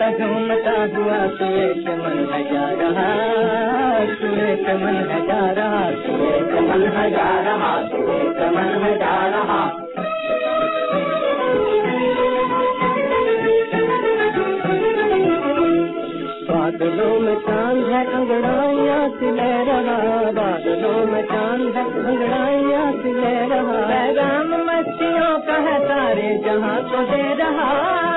झूमता झूमता हुआ सुए के मन है जा रहा, सुए के मन है जा रहा, सुए के मन है जा रहा, सुए के मन है जा रहा। बादलों में चांद है अंगड़ाइयाँ सिले रहा, बादलों में चांद है अंगड़ाइयाँ सिले रहा। पैगाम मस्तियों का है सारे जहाँ को दे रहा,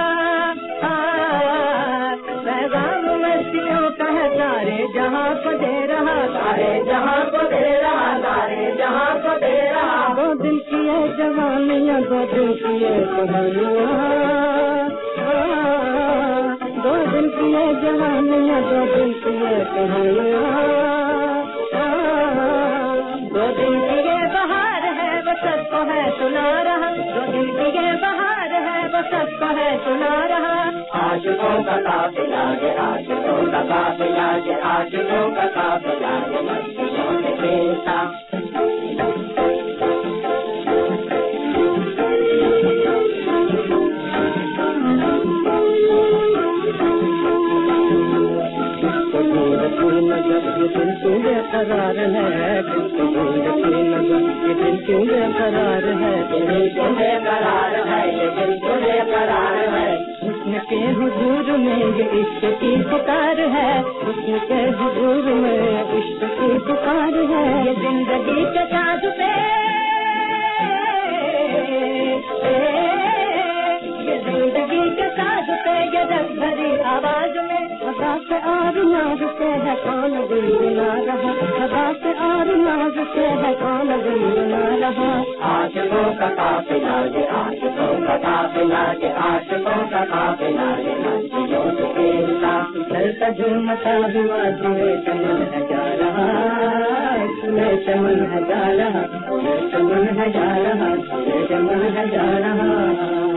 पैगाम मस्तियों का है सारे जहाँ को दे रहा, सारे जहाँ को दे रहा, सारे जहाँ को दे रहा। दो दिल की ये जवानियाँ, दो दिल की ये कहानियाँ, दो दिल की ये जवानियाँ, दो दिल की ये कहानियाँ। दो दिल की ये बहार है वो सबको है सुना रहा, दो दिल की ये बहार है वो सबको है सुना रहा। आशिकों का काफिला ये, आशिकों का काफिला ये, आशिकों का काफिला ये मस्तियों से खेलता। ये दिल क्यों बेकरार है, किसको ढूंढ की नजर, ये दिल क्यों बेकरार है, ये दिल क्यों बेकरार है, ये दिल क्यों बेकरार है। हुस्न के हुजूर में ये इश्क की पुकार है, हुस्न के हुजूर में इश्क की पुकार है। ये जिंदगी के साथ पे, ये जिंदगी के साथ पे, ये रस भरी आवाज में सदा से और नाज से है कौन गुनगुना रहा, सदा से और नाज से है कौन गुनगुना रहा। आशिकों का काफिला ये, आशिकों का काफिला ये, आशिकों का काफिला ये मस्तियों से खेलता। चलता झूमता हुआ सुए के मन है जा रहा, सुए के मन है जा रहा, सुए के मन है जा रहा, सुए के मन है जा रहा।